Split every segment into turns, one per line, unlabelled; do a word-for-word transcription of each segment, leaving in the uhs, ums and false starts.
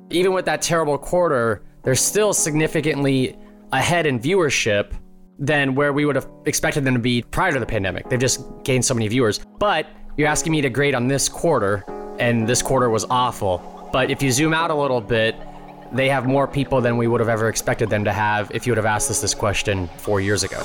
even with that terrible quarter, they're still significantly ahead in viewership than where we would have expected them to be prior to the pandemic. They've just gained so many viewers. But you're asking me to grade on this quarter, and this quarter was awful. But if you zoom out a little bit, they have more people than we would have ever expected them to have if you would have asked us this question four years ago.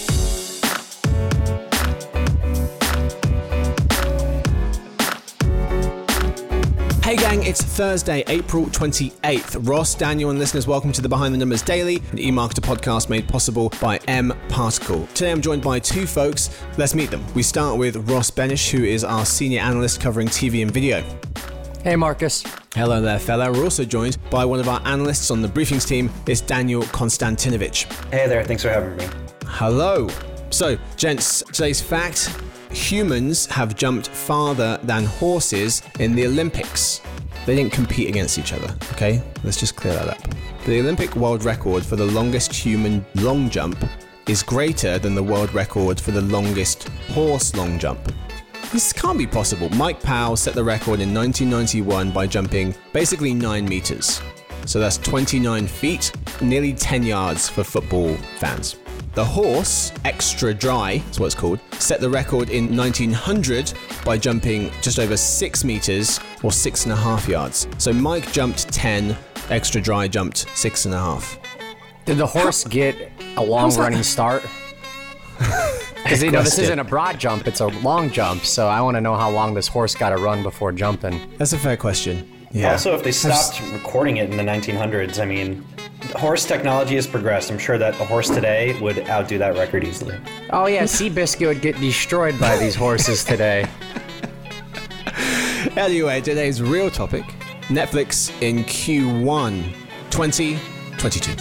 Hey gang, it's Thursday, April twenty-eighth. Ross, Daniel, and listeners, welcome to the Behind the Numbers Daily, an eMarketer podcast made possible by mParticle. Today I'm joined by two folks. Let's meet them. We start with Ross Benesch, who is our senior analyst covering T V and video.
Hey, Marcus.
Hello there, fella. We're also joined by one of our analysts on the briefings team. It's Daniel Konstantinovich.
Hey there, thanks for having me.
Hello. So, gents, today's fact: humans have jumped farther than horses in the Olympics. They didn't compete against each other, okay? Let's just clear that up. The Olympic world record for the longest human long jump is greater than the world record for the longest horse long jump. This can't be possible. Mike Powell set the record in nineteen ninety-one by jumping basically nine meters. So that's twenty-nine feet, nearly ten yards for football fans. The horse, extra dry, that's what it's called, set the record in nineteen hundred by jumping just over six meters or six and a half yards. So Mike jumped ten, extra dry jumped six and a half.
Did the horse get a long running start? Because, you know, this isn't a broad jump, it's a long jump. So I want to know how long this horse got to run before jumping.
That's a fair question. Yeah.
Also, if they stopped recording it in the nineteen hundreds, I mean, horse technology has progressed. I'm sure that a horse today would outdo that record easily.
Oh yeah, Seabiscuit would get destroyed by these horses today.
Anyway, today's real topic: Netflix in Q one twenty twenty-two.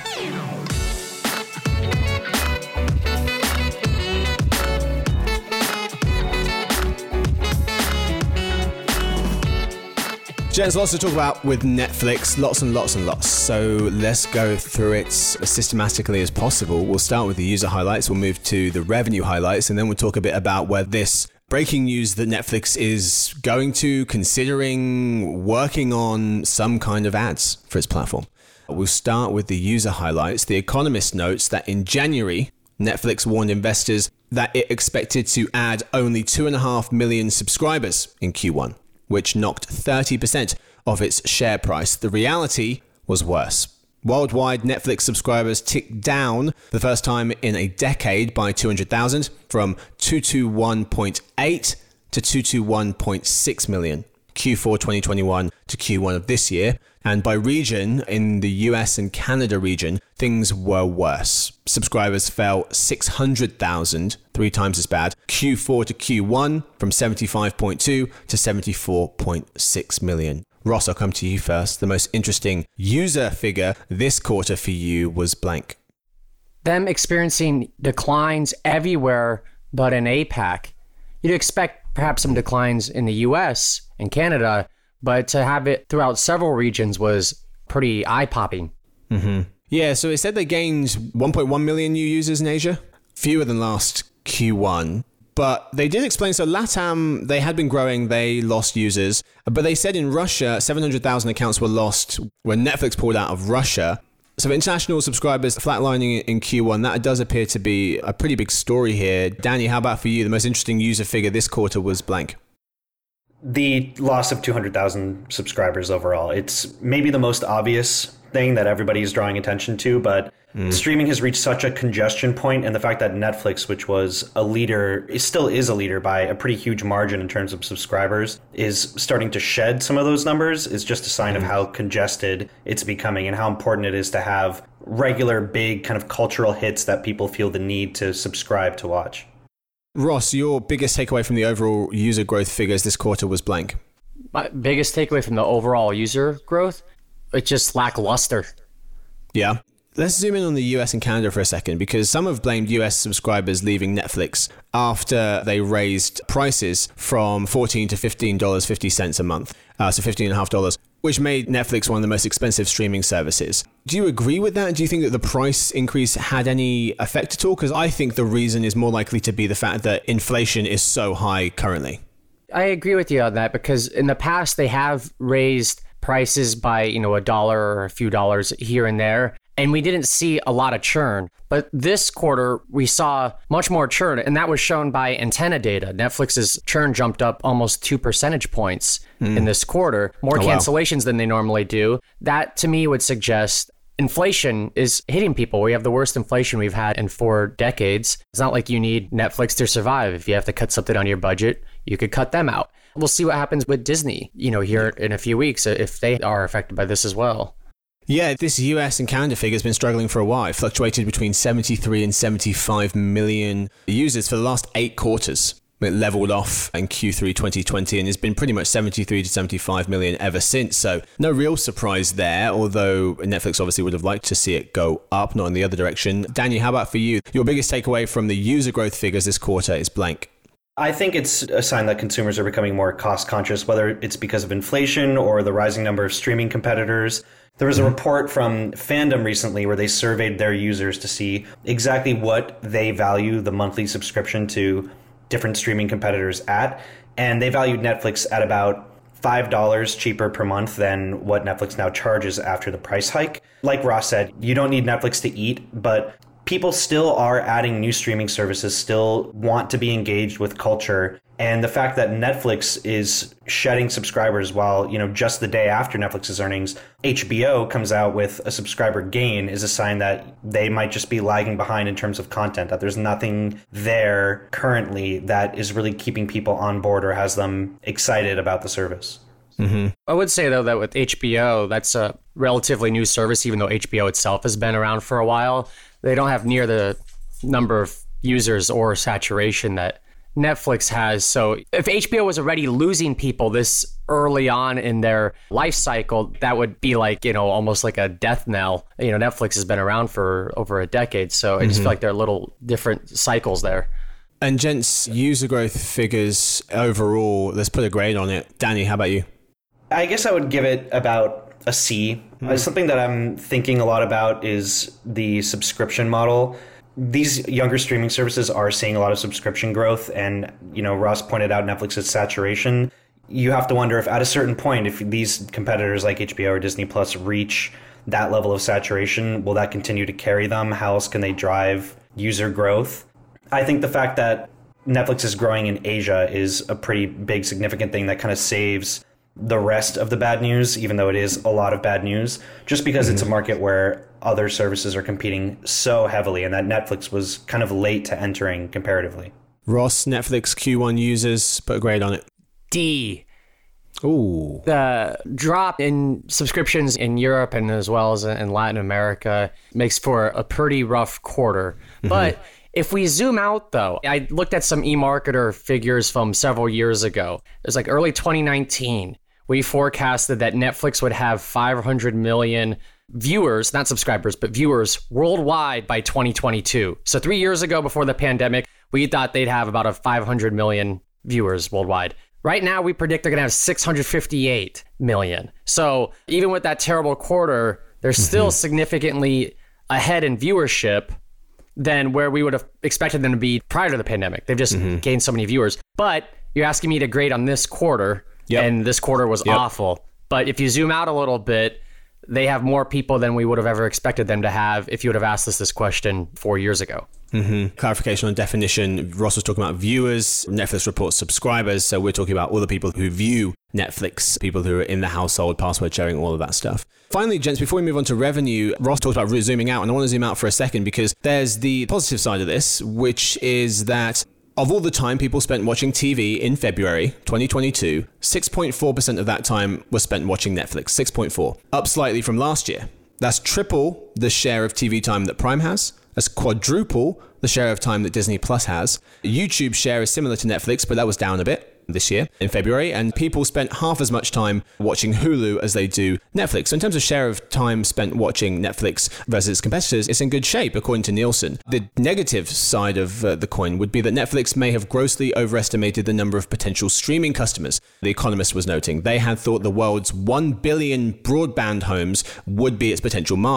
Gents, lots to talk about with Netflix, lots and lots and lots. So let's go through it as systematically as possible. We'll start with the user highlights, we'll move to the revenue highlights, and then we'll talk a bit about where this breaking news that Netflix is going to, considering working on some kind of ads for its platform. We'll start with the user highlights. The Economist notes that in January, Netflix warned investors that it expected to add only two point five million subscribers in Q one. Which knocked thirty percent of its share price. The reality was worse. Worldwide, Netflix subscribers ticked down the first time in a decade by two hundred thousand, from two hundred twenty-one point eight to two hundred twenty-one point six million, Q four twenty twenty-one to Q one of this year. And by region, in the U S and Canada region, things were worse. Subscribers fell six hundred thousand, three times as bad, Q four to Q one, from seventy-five point two to seventy-four point six million. Ross, I'll come to you first. The most interesting user figure this quarter for you was blank.
Them experiencing declines everywhere but in APAC. You'd expect perhaps some declines in the U S and Canada, but to have it throughout several regions was pretty eye-popping.
Mm-hmm. Yeah, so it said they gained one point one million new users in Asia, fewer than last Q one. But they did explain, so LATAM, they had been growing, they lost users. But they said in Russia, seven hundred thousand accounts were lost when Netflix pulled out of Russia. So international subscribers flatlining in Q one, that does appear to be a pretty big story here. Danny, how about for you? The most interesting user figure this quarter was blank.
The loss of two hundred thousand subscribers overall. It's maybe the most obvious thing that everybody is drawing attention to, but mm. streaming has reached such a congestion point, and the fact that Netflix, which was a leader, it still is a leader by a pretty huge margin in terms of subscribers, is starting to shed some of those numbers is just a sign mm. of how congested it's becoming and how important it is to have regular, big kind of cultural hits that people feel the need to subscribe to watch.
Ross, your biggest takeaway from the overall user growth figures this quarter was blank.
My biggest takeaway from the overall user growth, it's just lackluster.
Yeah. Let's zoom in on the U S and Canada for a second, because some have blamed U S subscribers leaving Netflix after they raised prices from fourteen to fifteen dollars and fifty cents a month, uh, so fifteen dollars and fifty cents, which made Netflix one of the most expensive streaming services. Do you agree with that? Do you think that the price increase had any effect at all? Because I think the reason is more likely to be the fact that inflation is so high currently.
I agree with you on that, because in the past they have raised prices by, you know, a dollar or a few dollars here and there. And we didn't see a lot of churn. But this quarter, we saw much more churn, and that was shown by antenna data. Netflix's churn jumped up almost two percentage points mm. in this quarter, more oh, cancellations wow. than they normally do. That, to me, would suggest inflation is hitting people. We have the worst inflation we've had in four decades. It's not like you need Netflix to survive. If you have to cut something on your budget, you could cut them out. We'll see what happens with Disney, you know, here in a few weeks, if they are affected by this as well.
Yeah, this U S and Canada figure has been struggling for a while. It fluctuated between seventy-three and seventy-five million users for the last eight quarters. It leveled off in Q three twenty twenty and has been pretty much seventy-three to seventy-five million ever since. So no real surprise there, although Netflix obviously would have liked to see it go up, not in the other direction. Danny, how about for you? Your biggest takeaway from the user growth figures this quarter is blank.
I think it's a sign that consumers are becoming more cost conscious, whether it's because of inflation or the rising number of streaming competitors. There was a report from Fandom recently where they surveyed their users to see exactly what they value the monthly subscription to different streaming competitors at. And they valued Netflix at about five dollars cheaper per month than what Netflix now charges after the price hike. Like Ross said, you don't need Netflix to eat, but people still are adding new streaming services, still want to be engaged with culture. And the fact that Netflix is shedding subscribers while, you know, just the day after Netflix's earnings, H B O comes out with a subscriber gain is a sign that they might just be lagging behind in terms of content, that there's nothing there currently that is really keeping people on board or has them excited about the service.
Mm-hmm. I would say, though, that with H B O, that's a relatively new service, even though H B O itself has been around for a while. They don't have near the number of users or saturation that Netflix has. So if H B O was already losing people this early on in their life cycle, that would be like, you know, almost like a death knell. You know, Netflix has been around for over a decade. So I just mm-hmm. feel like there are little different cycles there.
And gents, user growth figures overall, let's put a grade on it. Danny, how about you?
I guess I would give it about a C. Mm. Something that I'm thinking a lot about is the subscription model. These younger streaming services are seeing a lot of subscription growth. And, you know, Ross pointed out Netflix's saturation. You have to wonder if at a certain point, if these competitors like H B O or Disney Plus reach that level of saturation, will that continue to carry them? How else can they drive user growth? I think the fact that Netflix is growing in Asia is a pretty big, significant thing that kind of saves the rest of the bad news, even though it is a lot of bad news, just because mm-hmm. it's a market where other services are competing so heavily and that Netflix was kind of late to entering comparatively.
Ross, Netflix Q one users, put a grade on it.
D.
Ooh.
The drop in subscriptions in Europe and as well as in Latin America makes for a pretty rough quarter. Mm-hmm. But if we zoom out, though, I looked at some eMarketer figures from several years ago. It was like early twenty nineteen. We forecasted that Netflix would have five hundred million viewers, not subscribers, but viewers worldwide by twenty twenty-two. So three years ago, before the pandemic, we thought they'd have about a five hundred million viewers worldwide. Right now, we predict they're going to have six hundred fifty-eight million. So even with that terrible quarter, they're still mm-hmm. significantly ahead in viewership than where we would have expected them to be prior to the pandemic. They've just mm-hmm. gained so many viewers. But you're asking me to grade on this quarter. Yep. And this quarter was yep. awful. But if you zoom out a little bit, they have more people than we would have ever expected them to have if you would have asked us this question four years ago.
Mm-hmm. Clarification on definition. Ross was talking about viewers. Netflix reports subscribers. So we're talking about all the people who view Netflix, people who are in the household, password sharing, all of that stuff. Finally, gents, before we move on to revenue, Ross talked about zooming out, and I want to zoom out for a second because there's the positive side of this, which is that of all the time people spent watching T V in February twenty twenty-two, six point four percent of that time was spent watching Netflix, six point four, up slightly from last year. That's triple the share of T V time that Prime has. That's quadruple the share of time that Disney Plus has. YouTube's share is similar to Netflix, but that was down a bit this year in February, and people spent half as much time watching Hulu as they do Netflix. So in terms of share of time spent watching Netflix versus its competitors, it's in good shape according to Nielsen. The negative side of uh, the coin would be that Netflix may have grossly overestimated the number of potential streaming customers. The Economist was noting they had thought the world's one billion broadband homes would be its potential market. But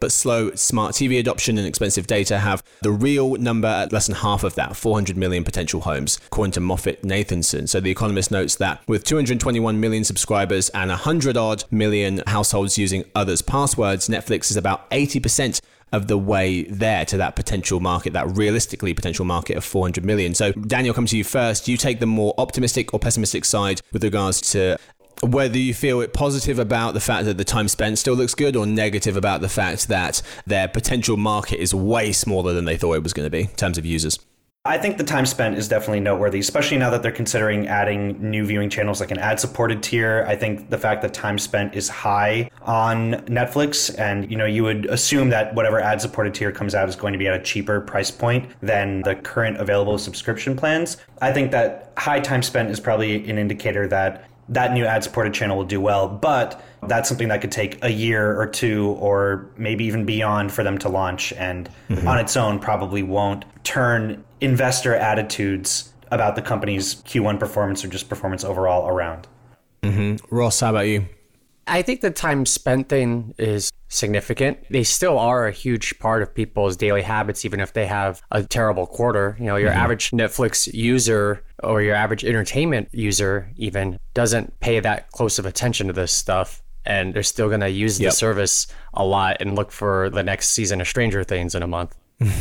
but slow smart T V adoption and expensive data have the real number at less than half of that, four hundred million potential homes, according to Moffett-Nathanson. So The Economist notes that with two hundred twenty-one million subscribers and one hundred odd million households using others' passwords, Netflix is about eighty percent of the way there to that potential market, that realistically potential market of four hundred million. So Daniel, come to you first. You take the more optimistic or pessimistic side with regards to whether you feel it positive about the fact that the time spent still looks good, or negative about the fact that their potential market is way smaller than they thought it was going to be in terms of users.
I think the time spent is definitely noteworthy, especially now that they're considering adding new viewing channels like an ad-supported tier. I think the fact that time spent is high on Netflix, and you know, you would assume that whatever ad-supported tier comes out is going to be at a cheaper price point than the current available subscription plans. I think that high time spent is probably an indicator that that new ad-supported channel will do well, but that's something that could take a year or two or maybe even beyond for them to launch, and mm-hmm. on its own probably won't turn investor attitudes about the company's Q one performance or just performance overall around.
Mm-hmm. Ross, how about you?
I think the time spent thing is significant. They still are a huge part of people's daily habits, even if they have a terrible quarter. You know, your mm-hmm. average Netflix user or your average entertainment user even doesn't pay that close of attention to this stuff. And they're still going to use yep. the service a lot and look for the next season of Stranger Things in a month.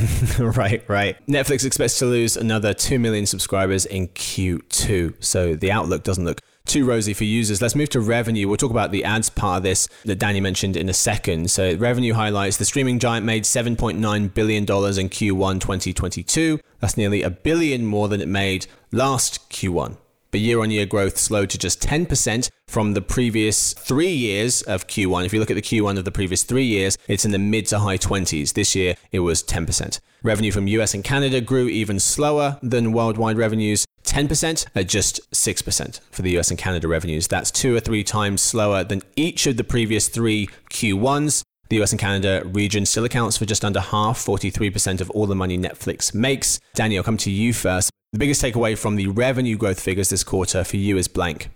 right, right. Netflix expects to lose another two million subscribers in Q two. So the outlook doesn't look too rosy for users. Let's move to revenue. We'll talk about the ads part of this that Danny mentioned in a second. So revenue highlights: the streaming giant made seven point nine billion dollars in Q one twenty twenty-two. That's nearly a billion more than it made last Q one. But year-on-year growth slowed to just ten percent from the previous three years of Q one. If you look at the Q one of the previous three years, it's in the mid to high twenties. This year, it was ten percent. Revenue from U S and Canada grew even slower than worldwide revenues, ten percent at just six percent for the U S and Canada revenues. That's two or three times slower than each of the previous three Q ones. The U S and Canada region still accounts for just under half, forty-three percent of all the money Netflix makes. Danny, I'll come to you first. The biggest takeaway from the revenue growth figures this quarter for you is blank.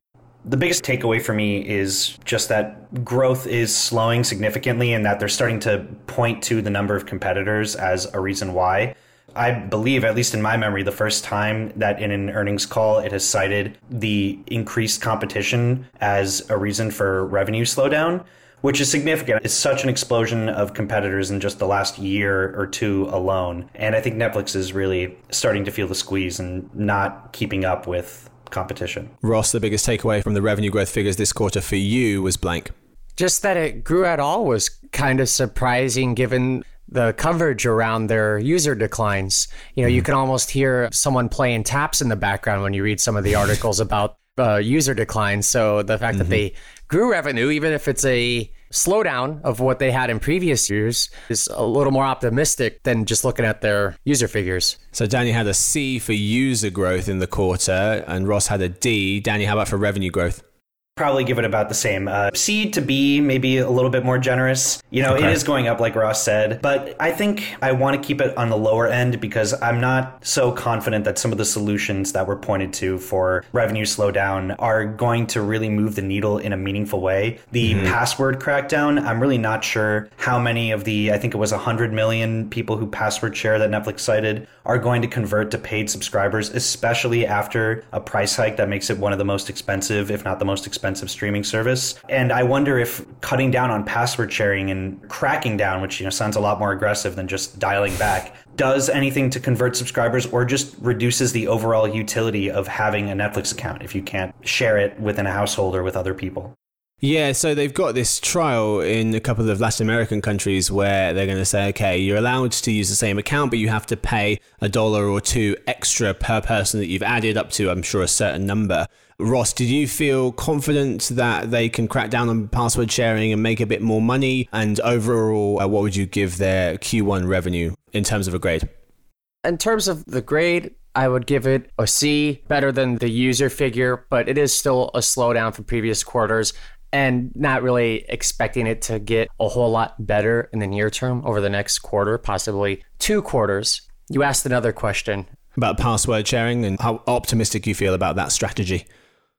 The biggest takeaway for me is just that growth is slowing significantly, and that they're starting to point to the number of competitors as a reason why. I believe, at least in my memory, the first time that in an earnings call it has cited the increased competition as a reason for revenue slowdown, which is significant. It's such an explosion of competitors in just the last year or two alone. And I think Netflix is really starting to feel the squeeze and not keeping up with competition.
Ross, the biggest takeaway from the revenue growth figures this quarter for you was blank.
Just that it grew at all was kind of surprising given the coverage around their user declines. You know, mm. you can almost hear someone playing taps in the background when you read some of the articles about uh, user declines. So the fact mm-hmm. that they grew revenue, even if it's a slowdown of what they had in previous years, is a little more optimistic than just looking at their user figures.
So Danny had a C for user growth in the quarter and Ross had a D. Danny, how about for revenue growth?
Probably give it about the same. Uh, C to B, maybe a little bit more generous. You know, okay. It is going up like Ross said, but I think I want to keep it on the lower end because I'm not so confident that some of the solutions that were pointed to for revenue slowdown are going to really move the needle in a meaningful way. The mm-hmm. password crackdown, I'm really not sure how many of the, I think it was one hundred million people who password share that Netflix cited are going to convert to paid subscribers, especially after a price hike that makes it one of the most expensive, if not the most expensive streaming service. And I wonder if cutting down on password sharing and cracking down, which, you know, sounds a lot more aggressive than just dialing back, does anything to convert subscribers or just reduces the overall utility of having a Netflix account if you can't share it within a household or with other people.
Yeah, so they've got this trial in a couple of Latin American countries where they're going to say, okay, you're allowed to use the same account, but you have to pay a dollar or two extra per person that you've added up to, I'm sure, a certain number. Ross, did you feel confident that they can crack down on password sharing and make a bit more money? And overall, uh, what would you give their Q one revenue in terms of a grade?
In terms of the grade, I would give it a C, better than the user figure, but it is still a slowdown from previous quarters and not really expecting it to get a whole lot better in the near term over the next quarter, possibly two quarters. You asked another question
about password sharing and how optimistic you feel about that strategy.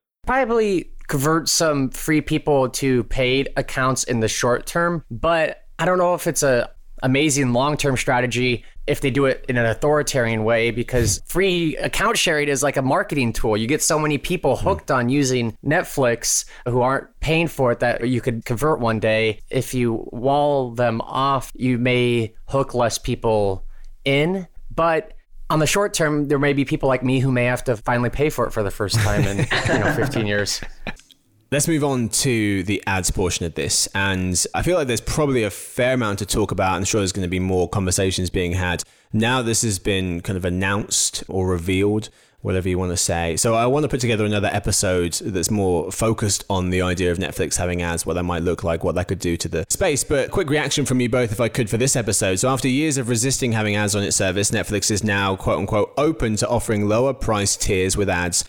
Probably convert some free people to paid accounts in the short term, but I don't know if it's a amazing long-term strategy if they do it in an authoritarian way, because free account sharing is like a marketing tool. You get so many people hooked on using Netflix who aren't paying for it that you could convert one day. If you wall them off, you may hook less people in, but on the short term, there may be people like me who may have to finally pay for it for the first time in you know fifteen years.
Let's move on to the ads portion of this. And I feel like there's probably a fair amount to talk about. I'm sure there's going to be more conversations being had. Now this has been kind of announced or revealed, whatever you want to say. So I want to put together another episode that's more focused on the idea of Netflix having ads, what that might look like, what that could do to the space. But quick reaction from you both, if I could, for this episode. So after years of resisting having ads on its service, Netflix is now, quote unquote, open to offering lower price tiers with ads,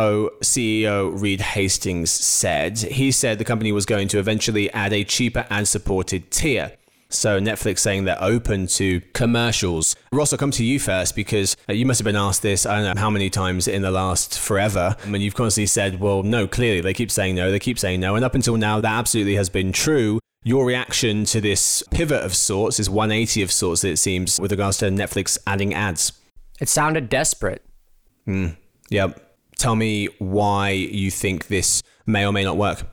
co-C E O Reed Hastings said. He said the company was going to eventually add a cheaper ad-supported tier. So Netflix saying they're open to commercials. Ross, I'll come to you first because you must have been asked this, I don't know how many times in the last forever. I mean, you've constantly said, well, no, clearly they keep saying no, they keep saying no. And up until now, that absolutely has been true. Your reaction to this pivot of sorts, this one eighty of sorts, it seems, with regards to Netflix adding ads.
It sounded desperate.
Mm, yep. Tell me why you think this may or may not work.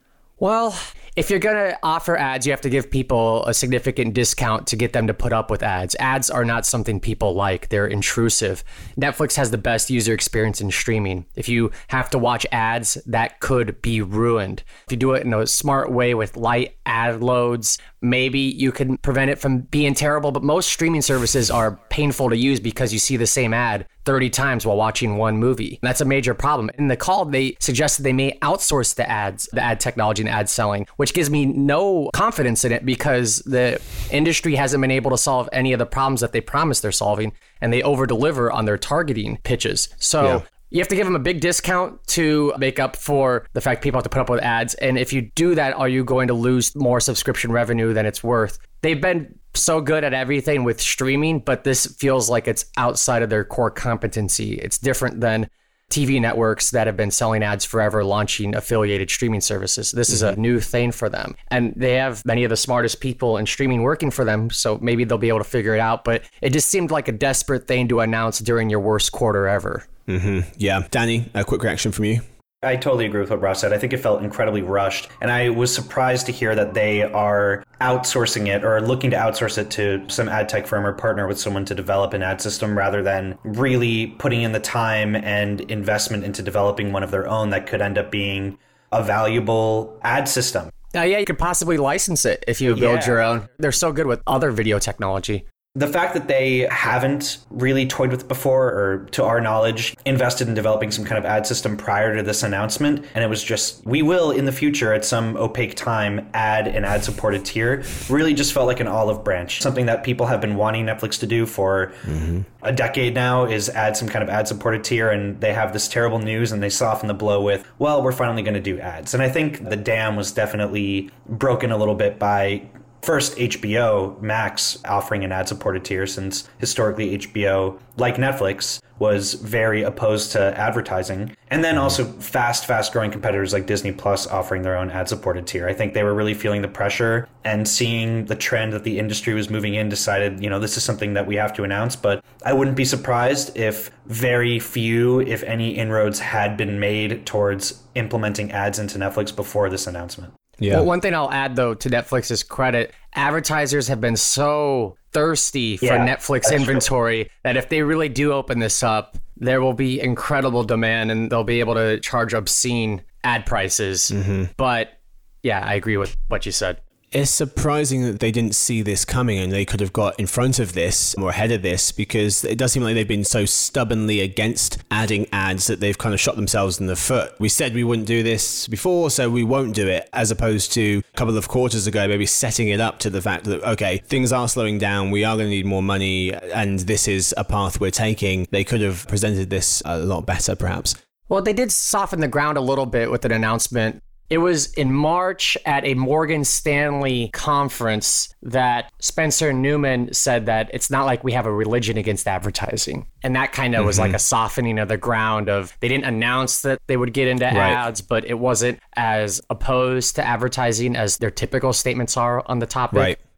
Well, if you're going to offer ads, you have to give people a significant discount to get them to put up with ads. Ads are not something people like. They're intrusive. Netflix has the best user experience in streaming. If you have to watch ads, that could be ruined. If you do it in a smart way with light ad loads, maybe you can prevent it from being terrible. But most streaming services are painful to use because you see the same ad thirty times while watching one movie. That's a major problem. In the call, they suggested they may outsource the ads, the ad technology and ad selling, which gives me no confidence in it because the industry hasn't been able to solve any of the problems that they promised they're solving, and they over-deliver on their targeting pitches. So yeah. You have to give them a big discount to make up for the fact people have to put up with ads. And if you do that, are you going to lose more subscription revenue than it's worth? They've been so good at everything with streaming, but this feels like it's outside of their core competency. It's different than T V networks that have been selling ads forever, launching affiliated streaming services. This mm-hmm. is a new thing for them. And they have many of the smartest people in streaming working for them, so maybe they'll be able to figure it out. But it just seemed like a desperate thing to announce during your worst quarter ever.
Mm-hmm. Yeah. Danny, a quick reaction from you.
I totally agree with what Ross said. I think it felt incredibly rushed. And I was surprised to hear that they are outsourcing it or looking to outsource it to some ad tech firm or partner with someone to develop an ad system rather than really putting in the time and investment into developing one of their own that could end up being a valuable ad system.
Uh, yeah, you could possibly license it if you build
yeah.
your own. They're so good with other video technology.
The fact that they haven't really toyed with it before, or to our knowledge, invested in developing some kind of ad system prior to this announcement, and it was just, we will in the future at some opaque time add an ad-supported tier, really just felt like an olive branch. Something that people have been wanting Netflix to do for mm-hmm. a decade now is add some kind of ad-supported tier, and they have this terrible news and they soften the blow with, well, we're finally going to do ads. And I think the dam was definitely broken a little bit by first, H B O Max offering an ad-supported tier, since historically H B O, like Netflix, was very opposed to advertising. And then also fast, fast-growing competitors like Disney Plus offering their own ad-supported tier. I think they were really feeling the pressure and seeing the trend that the industry was moving in, decided, you know, this is something that we have to announce. But I wouldn't be surprised if very few, if any, inroads had been made towards implementing ads into Netflix before this announcement.
Yeah. Well, one thing I'll add, though, to Netflix's credit, advertisers have been so thirsty for yeah, Netflix inventory true. that if they really do open this up, there will be incredible demand and they'll be able to charge obscene ad prices. Mm-hmm. But yeah, I agree with what you said.
It's surprising that they didn't see this coming and they could have got in front of this or ahead of this, because it does seem like they've been so stubbornly against adding ads that they've kind of shot themselves in the foot. We said we wouldn't do this before, so we won't do it, as opposed to a couple of quarters ago, maybe setting it up to the fact that, okay, things are slowing down, we are going to need more money, and this is a path we're taking. They could have presented this a lot better, perhaps.
Well, they did soften the ground a little bit with an announcement. It was in March at a Morgan Stanley conference that Spencer Newman said that it's not like we have a religion against advertising. And that kind of mm-hmm. was like a softening of the ground of, they didn't announce that they would get into right. ads, but it wasn't as opposed to advertising as their typical statements are on the topic.
Right.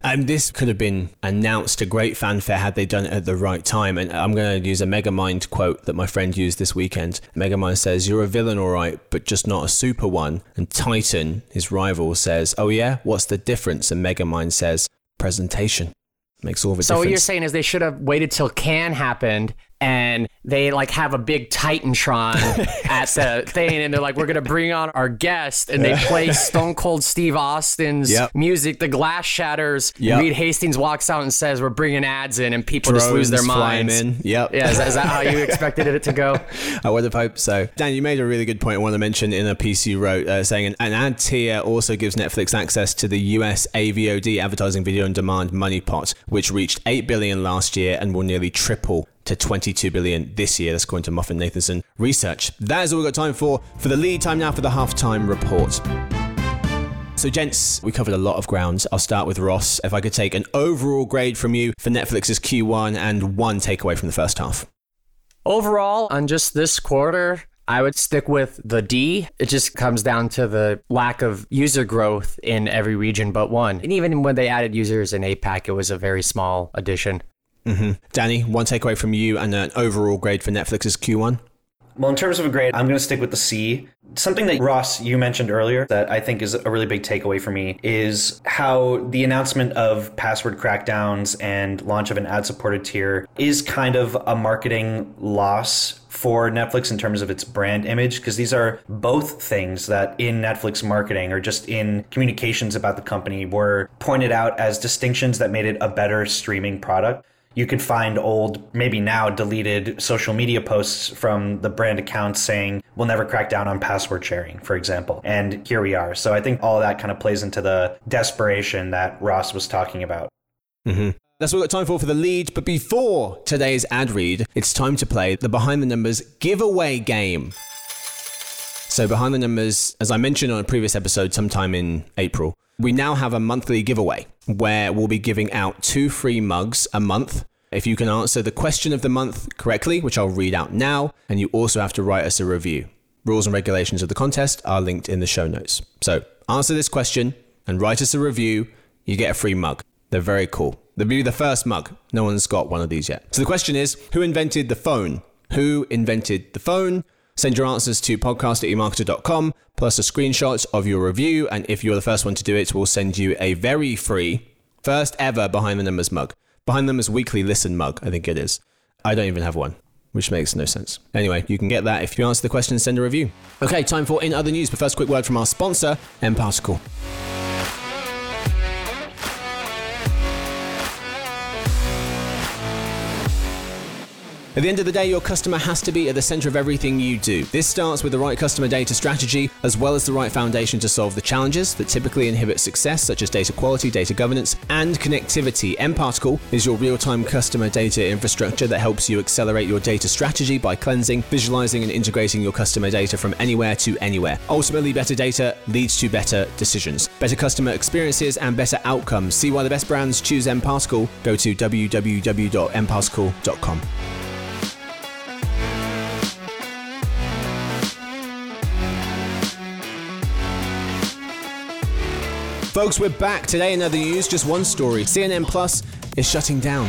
And this could have been announced to great fanfare had they done it at the right time. And I'm going to use a Megamind quote that my friend used this weekend. Megamind says, "You're a villain, all right, but just not a super one." And Titan, his rival, says, "Oh yeah, what's the difference?" And Megamind says, "Presentation." Makes all the
so
difference.
What you're saying is they should have waited till Cannes happened and they like have a big Titantron at the thing and they're like, we're going to bring on our guest, and they play Stone Cold Steve Austin's
yep.
music. The glass shatters.
Yep.
Reed Hastings walks out and says, we're bringing ads in, and people
Drones
just lose their
flying
minds.
in. Yep.
Yeah, is that, is that how you expected it to go?
I would have hoped so. Dan, you made a really good point I want to mention in a piece you wrote, uh, saying an, an ad tier also gives Netflix access to the U S A V O D, Advertising Video on Demand money pot, which reached eight billion dollars last year and will nearly triple to twenty-two billion dollars this year. That's according to Moffett Nathanson research. That is all we've got time for. For the lead, time now for the halftime report. So, gents, we covered a lot of ground. I'll start with Ross. If I could take an overall grade from you for Netflix's Q one and one takeaway from the first half.
Overall, on just this quarter, I would stick with the D. It just comes down to the lack of user growth in every region but one. And even when they added users in APAC, it was a very small addition.
Mm-hmm. Danny, one takeaway from you and an overall grade for Netflix's Q one.
Well, in terms of a grade, I'm going to stick with the C. Something that, Ross, you mentioned earlier that I think is a really big takeaway for me is how the announcement of password crackdowns and launch of an ad-supported tier is kind of a marketing loss for Netflix in terms of its brand image, because these are both things that in Netflix marketing or just in communications about the company were pointed out as distinctions that made it a better streaming product. You could find old, maybe now deleted social media posts from the brand accounts saying, we'll never crack down on password sharing, for example. And here we are. So I think all that kind of plays into the desperation that Ross was talking about.
Mm-hmm. That's what we've got time for for the lead. But before today's ad read, it's time to play the Behind the Numbers giveaway game. So Behind the Numbers, as I mentioned on a previous episode sometime in April, we now have a monthly giveaway where we'll be giving out two free mugs a month if you can answer the question of the month correctly, which I'll read out now, and you also have to write us a review. Rules and regulations of the contest are linked in the show notes. So answer this question and write us a review, you get a free mug. They're very cool. They'll be the first mug. No one's got one of these yet. So the question is, who invented the phone? Who invented the phone? Send your answers to podcast at emarketer dot com, plus a screenshot of your review. And if you're the first one to do it, we'll send you a very free, first ever Behind the Numbers mug. Behind the Numbers weekly listen mug, I think it is. I don't even have one, which makes no sense. Anyway, you can get that if you answer the question and send a review. Okay, time for In Other News, but first, quick word from our sponsor, mParticle. At the end of the day, your customer has to be at the center of everything you do. This starts with the right customer data strategy, as well as the right foundation to solve the challenges that typically inhibit success, such as data quality, data governance, and connectivity. mParticle is your real-time customer data infrastructure that helps you accelerate your data strategy by cleansing, visualizing, and integrating your customer data from anywhere to anywhere. Ultimately, better data leads to better decisions, better customer experiences, and better outcomes. See why the best brands choose mParticle. Go to w w w dot m particle dot com. Folks, we're back. Today in other news, just one story. C N N Plus is shutting down.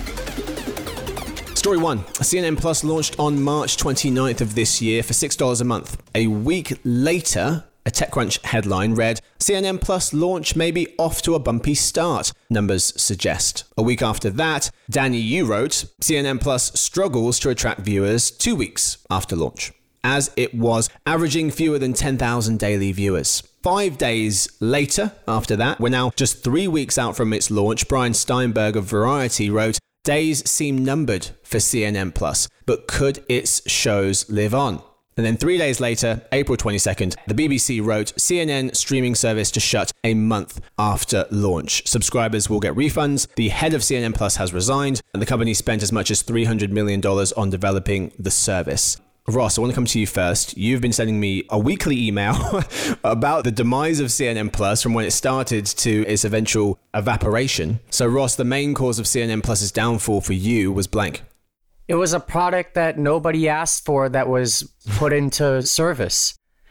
Story one. C N N Plus launched on March twenty-ninth of this year for six dollars a month. A week later, a TechCrunch headline read, C N N Plus launch may be off to a bumpy start, numbers suggest. A week after that, Danny, you wrote, C N N Plus struggles to attract viewers two weeks after launch, as it was averaging fewer than ten thousand daily viewers. Five days later, after that, we're now just three weeks out from its launch, Brian Steinberg of Variety wrote, days seem numbered for C N N Plus, but could its shows live on? And then three days later, April twenty-second, the B B C wrote, C N N streaming service to shut a month after launch. Subscribers will get refunds. The head of C N N Plus has resigned, and the company spent as much as three hundred million dollars on developing the service. Ross, I want to come to you first. You've been sending me a weekly email about the demise of C N N Plus from when it started to its eventual evaporation. So, Ross, the main cause of C N N Plus's downfall for you was blank.
It was a product that nobody asked for that was put into service.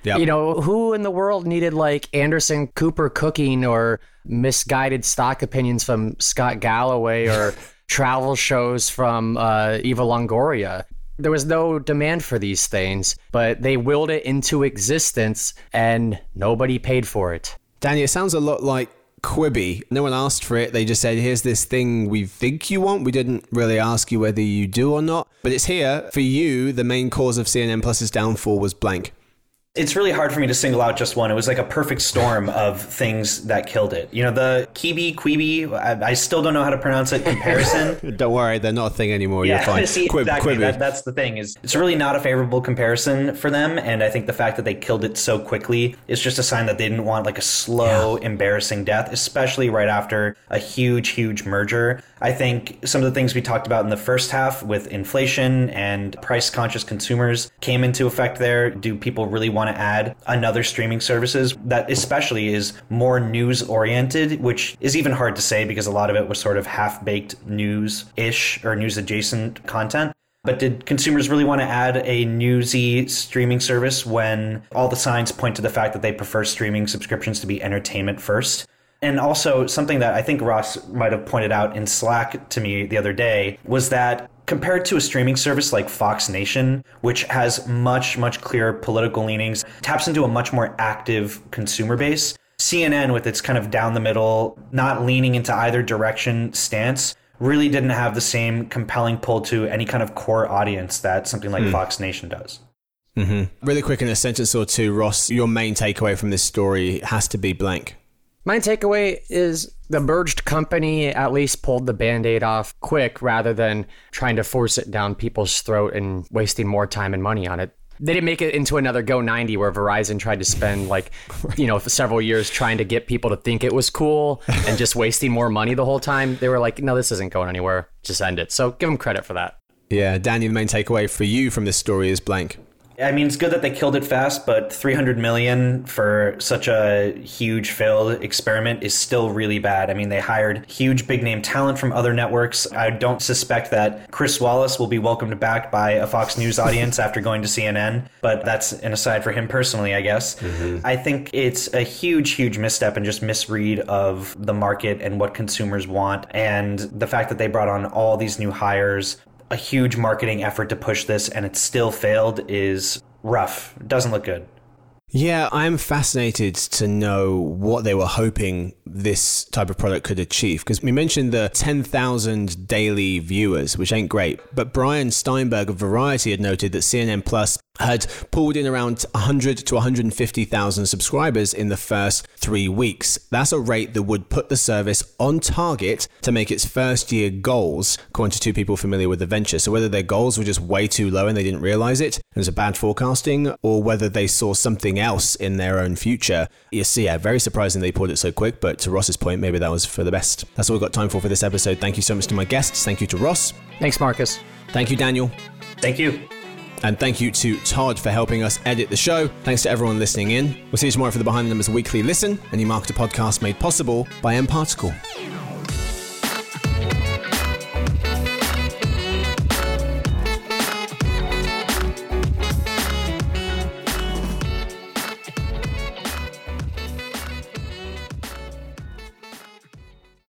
Yep.
You know, who in the world needed like Anderson Cooper cooking or misguided stock opinions from Scott Galloway or travel shows from uh, Eva Longoria? There was no demand for these things, but they willed it into existence and nobody paid for it.
Danny, it sounds a lot like Quibi. No one asked for it. They just said, here's this thing we think you want. We didn't really ask you whether you do or not, but it's here. For you, the main cause of C N N Plus's downfall was blank.
It's really hard for me to single out just one. It was like a perfect storm of things that killed it. You know, the Kiwi, Quibi, I, I still don't know how to pronounce it, comparison.
Don't worry, they're not a thing anymore.
Yeah,
You're fine.
See,
Quib,
exactly.
Quibi.
That, that's the thing. Is it's really not a favorable comparison for them. And I think the fact that they killed it so quickly is just a sign that they didn't want like a slow, yeah. embarrassing death, especially right after a huge, huge merger. I think some of the things we talked about in the first half with inflation and price-conscious consumers came into effect there. Do people really want to add another streaming services that especially is more news-oriented, which is even hard to say because a lot of it was sort of half-baked news-ish or news-adjacent content. But did consumers really want to add a newsy streaming service when all the signs point to the fact that they prefer streaming subscriptions to be entertainment first? And also something that I think Ross might have pointed out in Slack to me the other day was that compared to a streaming service like Fox Nation, which has much, much clearer political leanings, taps into a much more active consumer base, C N N with its kind of down the middle, not leaning into either direction stance, really didn't have the same compelling pull to any kind of core audience that something like mm. Fox Nation does.
Mm-hmm. Really quick in a sentence or two, Ross, your main takeaway from this story has to be blank.
My takeaway is the merged company at least pulled the Band-Aid off quick rather than trying to force it down people's throat and wasting more time and money on it. They didn't make it into another Go ninety where Verizon tried to spend like, you know, several years trying to get people to think it was cool and just wasting more money the whole time. They were like, no, this isn't going anywhere. Just end it. So give them credit for that.
Yeah, Danny, the main takeaway for you from this story is blank.
I mean, it's good that they killed it fast, but three hundred million for such a huge failed experiment is still really bad. I mean, they hired huge big name talent from other networks. I don't suspect that Chris Wallace will be welcomed back by a Fox News audience after going to C N N, but that's an aside for him personally, I guess. Mm-hmm. I think it's a huge, huge misstep and just misread of the market and what consumers want. And the fact that they brought on all these new hires, a huge marketing effort to push this, and it still failed is rough. It doesn't look good.
Yeah, I'm fascinated to know what they were hoping this type of product could achieve. Because we mentioned the ten thousand daily viewers, which ain't great. But Brian Steinberg of Variety had noted that C N N Plus had pulled in around one hundred to one hundred fifty thousand subscribers in the first three weeks. That's a rate that would put the service on target to make its first year goals, according to two people familiar with the venture. So whether their goals were just way too low and they didn't realize it, it was a bad forecasting, or whether they saw something else in their own future. You see, yeah, very surprising they pulled it so quick, but to Ross's point, maybe that was for the best. That's all we've got time for for this episode. Thank you so much to my guests. Thank you to Ross.
Thanks, Marcus.
Thank you, Daniel.
Thank you.
And thank you to Todd for helping us edit the show. Thanks to everyone listening in. We'll see you tomorrow for the Behind the Numbers Weekly Listen, a new marketer podcast made possible by M Particle.